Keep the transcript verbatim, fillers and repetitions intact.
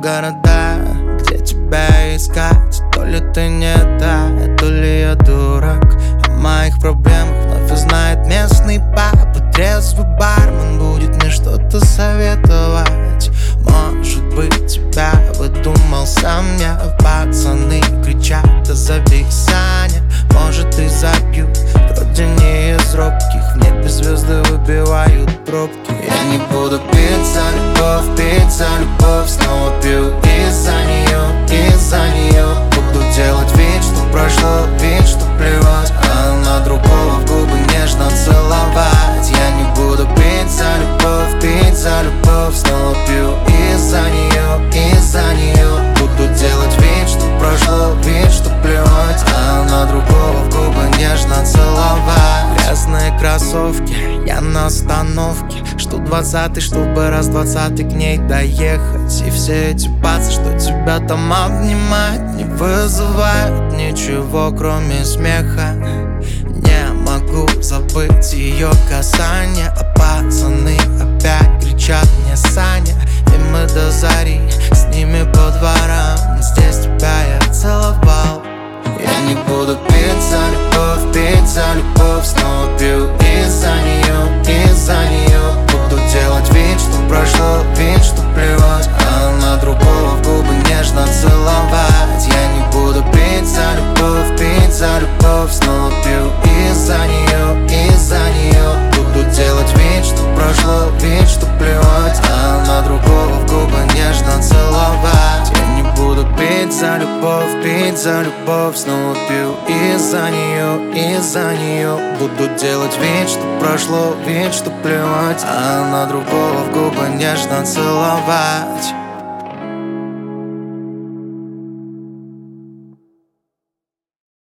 города, где тебя искать. То ли ты не та, то ли я дурак. О моих проблемах вновь узнает местный пап. И трезвый бармен будет мне что-то советовать. Может быть, тебя выдумал сам я. Пацаны кричат: да зови Саня. Может, и забью, вроде не из робких. В небе звезды выбивают пробки. Я не буду пить за любовь, пить за любовь. Снова пью из-за нее, из-за нее. Буду делать вид, что прошло, вид, что плевать, а на другого в губы нежно целовать. Я не буду пить за любовь, пить за любовь. Снова пью из-за нее, из-за нее. Буду делать вид, что прошло, вид, что плевать, а на другого в губы нежно целовать. Грязные кроссовки, я на остановке. Жду двадцатый, чтобы раз двадцатый к ней доехать. И все эти пацы, что тебя там обнимают, не вызывают ничего, кроме смеха. Не могу забыть ее касание. А пацаны опять кричат мне: Саня. И мы до зари с ними по дворам. Здесь тебя я целовал. Я не буду пить за любовь, пить за любовь. Снова пью из-за нее, из-за нее. Буду делать вид, что прошло, вид, что плевать, а на другого в губы нежно целовать. Я не буду пить за любовь, пить за любовь. Снова пью из-за нее, из-за нее. Буду делать вид, что прошло, вид, что плевать, а на другого в губы нежно целовать. Я не буду пить за любовь, пить за любовь. Снова пью из-за нее, из-за нее. Буду делать вид, что прошло, вид, что плевать, а на другого в губы нежно целовать.